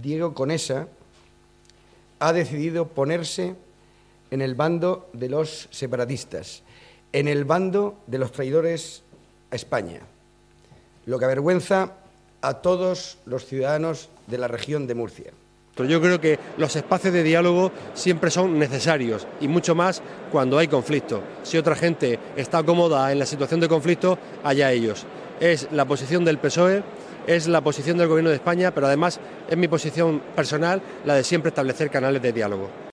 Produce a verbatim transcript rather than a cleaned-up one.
Diego Conesa, ha decidido ponerse en el bando de los separatistas, en el bando de los traidores a España, lo que avergüenza a todos los ciudadanos de la región de Murcia. Yo creo que los espacios de diálogo siempre son necesarios y mucho más cuando hay conflicto. Si otra gente está cómoda en la situación de conflicto, allá ellos. Es la posición del P S O E, es la posición del Gobierno de España, pero además es mi posición personal la de siempre establecer canales de diálogo.